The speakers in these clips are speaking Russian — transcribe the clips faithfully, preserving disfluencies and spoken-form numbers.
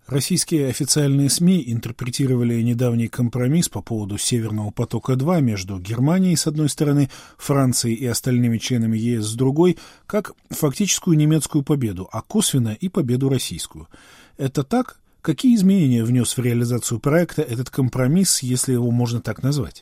Российские официальные СМИ интерпретировали недавний компромисс по поводу «Северного потока-два» между Германией с одной стороны, Францией и остальными членами ЕС с другой, как фактическую немецкую победу, а косвенно и победу российскую. Это так? Какие изменения внес в реализацию проекта этот компромисс, если его можно так назвать?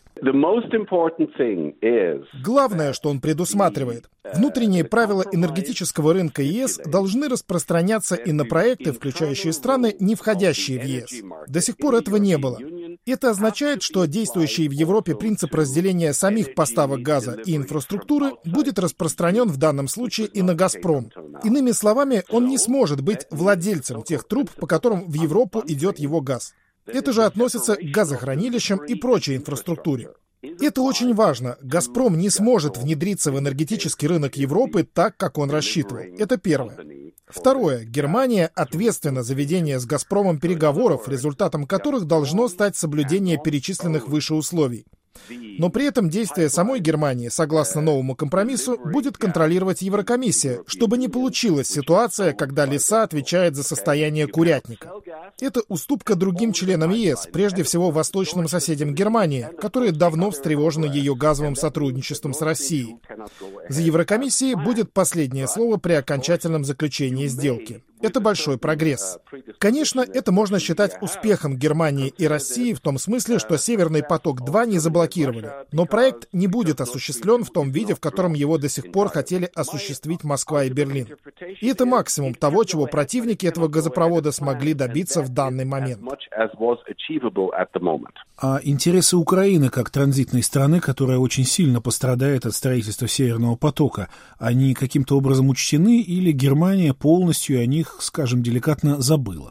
Главное, что он предусматривает. Внутренние правила энергетического рынка ЕС должны распространяться и на проекты, включающие страны, не входящие в ЕС. До сих пор этого не было. Это означает, что действующий в Европе принцип разделения самих поставок газа и инфраструктуры будет распространен в данном случае и на «Газпром». Иными словами, он не сможет быть владельцем тех труб, по которым в Европу идет его газ. Это же относится к газохранилищам и прочей инфраструктуре. Это очень важно. «Газпром» не сможет внедриться в энергетический рынок Европы так, как он рассчитывал. Это первое. Второе. Германия ответственна за ведение с «Газпромом» переговоров, результатом которых должно стать соблюдение перечисленных выше условий. Но при этом действия самой Германии, согласно новому компромиссу, будет контролировать Еврокомиссия, чтобы не получилась ситуация, когда Лиса отвечает за состояние курятника. Это уступка другим членам ЕС, прежде всего восточным соседям Германии, которые давно встревожены ее газовым сотрудничеством с Россией. За Еврокомиссией будет последнее слово при окончательном заключении сделки. Это большой прогресс. Конечно, это можно считать успехом Германии и России в том смысле, что «Северный поток-два» не заблокировали. Но проект не будет осуществлен в том виде, в котором его до сих пор хотели осуществить Москва и Берлин. И это максимум того, чего противники этого газопровода смогли добиться в данный момент. А интересы Украины как транзитной страны, которая очень сильно пострадает от строительства «Северного потока», они каким-то образом учтены или Германия полностью о них, скажем деликатно, забыла?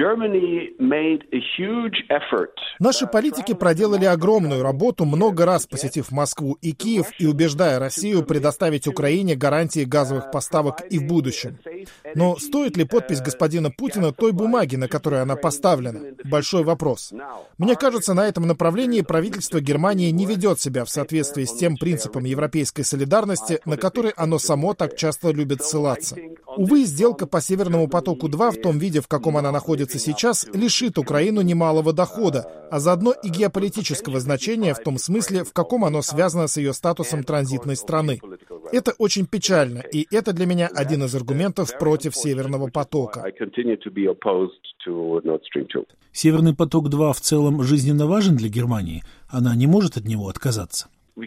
Наши политики проделали огромную работу, много раз посетив Москву и Киев и убеждая Россию предоставить Украине гарантии газовых поставок и в будущем. Но стоит ли подпись господина Путина той бумаги, на которой она поставлена? Большой вопрос. Мне кажется, на этом направлении правительство Германии не ведет себя в соответствии с тем принципом европейской солидарности, на который оно само так часто любит ссылаться. Увы, сделка по «Северному потоку-два» в том виде, в каком она находится сейчас, лишит Украину немалого дохода, а заодно и геополитического значения в том смысле, в каком оно связано с ее статусом транзитной страны. Это очень печально, и это для меня один из аргументов против «Северного потока». «Северный поток-два» в целом жизненно важен для Германии? Она не может от него отказаться?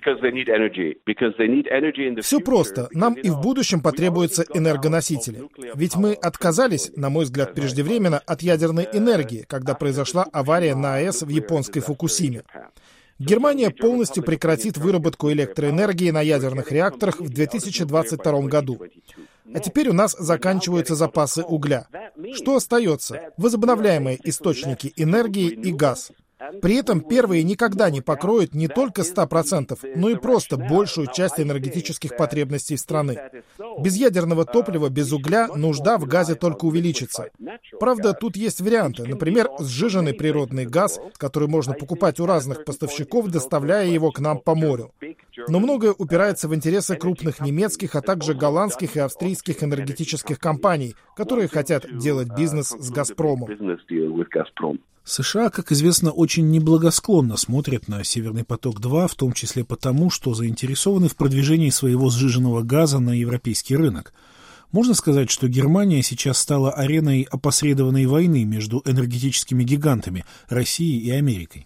Все просто. Нам и в будущем потребуются энергоносители. Ведь мы отказались, на мой взгляд, преждевременно от ядерной энергии, когда произошла авария на АЭС в японской Фукусиме. Германия полностью прекратит выработку электроэнергии на ядерных реакторах в две тысячи двадцать втором году. А теперь у нас заканчиваются запасы угля. Что остается? Возобновляемые источники энергии и газ. При этом первые никогда не покроют не только сто процентов, но и просто большую часть энергетических потребностей страны. Без ядерного топлива, без угля нужда в газе только увеличится. Правда, тут есть варианты. Например, сжиженный природный газ, который можно покупать у разных поставщиков, доставляя его к нам по морю. Но многое упирается в интересы крупных немецких, а также голландских и австрийских энергетических компаний, которые хотят делать бизнес с «Газпромом». США, как известно, очень неблагосклонно смотрят на «Северный поток-два», в том числе потому, что заинтересованы в продвижении своего сжиженного газа на европейский рынок. Можно сказать, что Германия сейчас стала ареной опосредованной войны между энергетическими гигантами Россией и Америкой.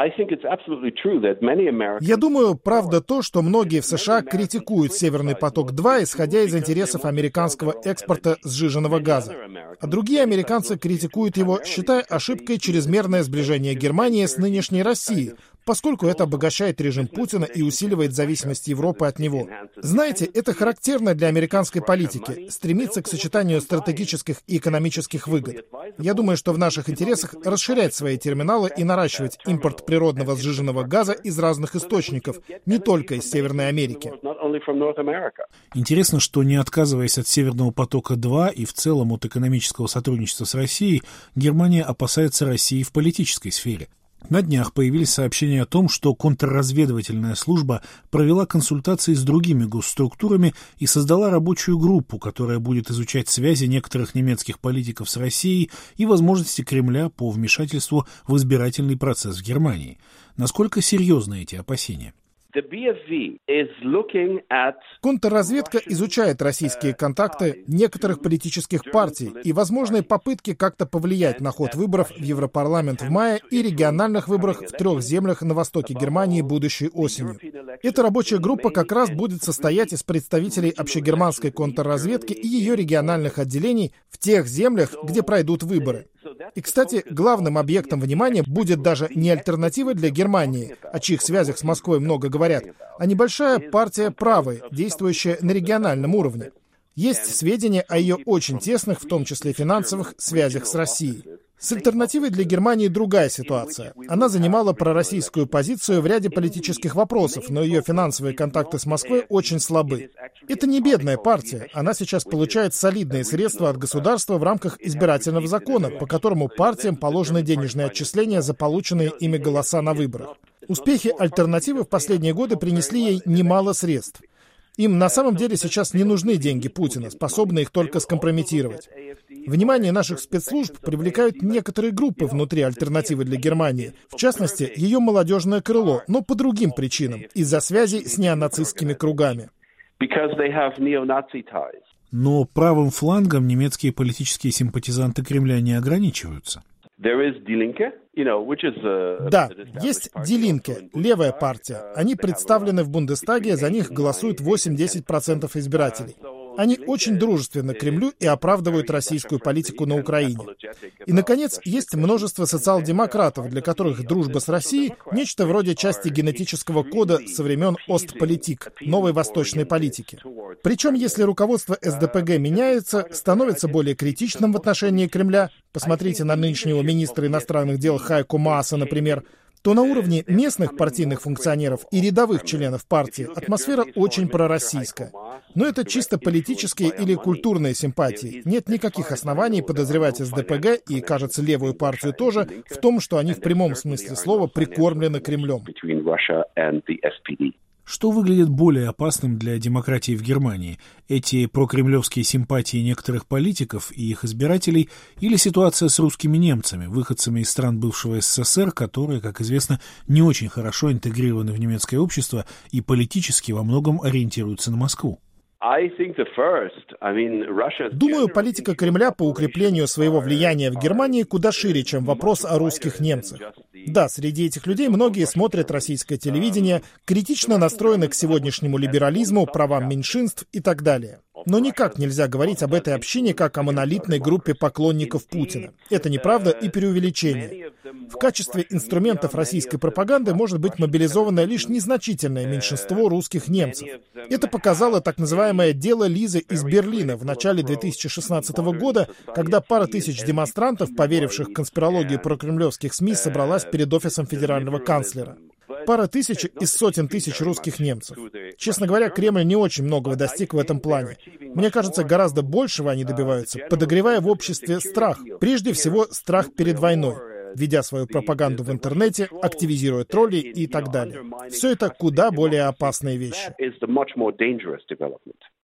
Я думаю, правда то, что многие в США критикуют «Северный поток-два», исходя из интересов американского экспорта сжиженного газа. А другие американцы критикуют его, считая ошибкой чрезмерное сближение Германии с нынешней Россией, поскольку это обогащает режим Путина и усиливает зависимость Европы от него. Знаете, это характерно для американской политики — стремиться к сочетанию стратегических и экономических выгод. Я думаю, что в наших интересах расширять свои терминалы и наращивать импорт природного сжиженного газа из разных источников, не только из Северной Америки. Интересно, что не отказываясь от «Северного потока-два» и в целом от экономического сотрудничества с Россией, Германия опасается России в политической сфере. На днях появились сообщения о том, что контрразведывательная служба провела консультации с другими госструктурами и создала рабочую группу, которая будет изучать связи некоторых немецких политиков с Россией и возможности Кремля по вмешательству в избирательный процесс в Германии. Насколько серьезны эти опасения? Контрразведка изучает российские контакты некоторых политических партий и возможные попытки как-то повлиять на ход выборов в Европарламент в мае и региональных выборах в трех землях на востоке Германии будущей осенью. Эта рабочая группа как раз будет состоять из представителей общегерманской контрразведки и ее региональных отделений в тех землях, где пройдут выборы. И, кстати, главным объектом внимания будет даже не альтернатива для Германии, о чьих связях с Москвой много говорят, а небольшая партия правой, действующая на региональном уровне. Есть сведения о ее очень тесных, в том числе финансовых, связях с Россией. С альтернативой для Германии другая ситуация. Она занимала пророссийскую позицию в ряде политических вопросов, но ее финансовые контакты с Москвой очень слабы. Это не бедная партия. Она сейчас получает солидные средства от государства в рамках избирательного закона, по которому партиям положены денежные отчисления за полученные ими голоса на выборах. Успехи альтернативы в последние годы принесли ей немало средств. Им на самом деле сейчас не нужны деньги Путина, способные их только скомпрометировать. Внимание наших спецслужб привлекают некоторые группы внутри альтернативы для Германии, в частности, ее молодежное крыло, но по другим причинам, из-за связей с неонацистскими кругами. Но правым флангом немецкие политические симпатизанты Кремля не ограничиваются. Да, есть Die Linke, левая партия. Они представлены в Бундестаге, за них голосуют восемь-десять процентов избирателей. Они очень дружественны к Кремлю и оправдывают российскую политику на Украине. И, наконец, есть множество социал-демократов, для которых дружба с Россией – нечто вроде части генетического кода со времен Остполитик, новой восточной политики. Причем, если руководство эс дэ пэ гэ меняется, становится более критичным в отношении Кремля, посмотрите на нынешнего министра иностранных дел Хайко Мааса, например, то на уровне местных партийных функционеров и рядовых членов партии атмосфера очень пророссийская. Но это чисто политические или культурные симпатии. Нет никаких оснований подозревать эс дэ пэ гэ и, кажется, левую партию тоже в том, что они в прямом смысле слова прикормлены Кремлем. Что выглядит более опасным для демократии в Германии? Эти прокремлевские симпатии некоторых политиков и их избирателей или ситуация с русскими немцами, выходцами из стран бывшего эс эс эс эр, которые, как известно, не очень хорошо интегрированы в немецкое общество и политически во многом ориентируются на Москву? Думаю, политика Кремля по укреплению своего влияния в Германии куда шире, чем вопрос о русских немцах. Да, среди этих людей многие смотрят российское телевидение, критично настроены к сегодняшнему либерализму, правам меньшинств и так далее. Но никак нельзя говорить об этой общине как о монолитной группе поклонников Путина. Это неправда и преувеличение. В качестве инструментов российской пропаганды может быть мобилизовано лишь незначительное меньшинство русских немцев. Это показало так называемое «дело Лизы из Берлина» в начале две тысячи шестнадцатого года, когда пара тысяч демонстрантов, поверивших в конспирологию прокремлевских СМИ, собралась перед офисом федерального канцлера. Пара тысяч из сотен тысяч русских немцев. Честно говоря, Кремль не очень многого достиг в этом плане. Мне кажется, гораздо большего они добиваются, подогревая в обществе страх. Прежде всего, страх перед войной, ведя свою пропаганду в интернете, активизируя троллей и так далее. Все это куда более опасные вещи.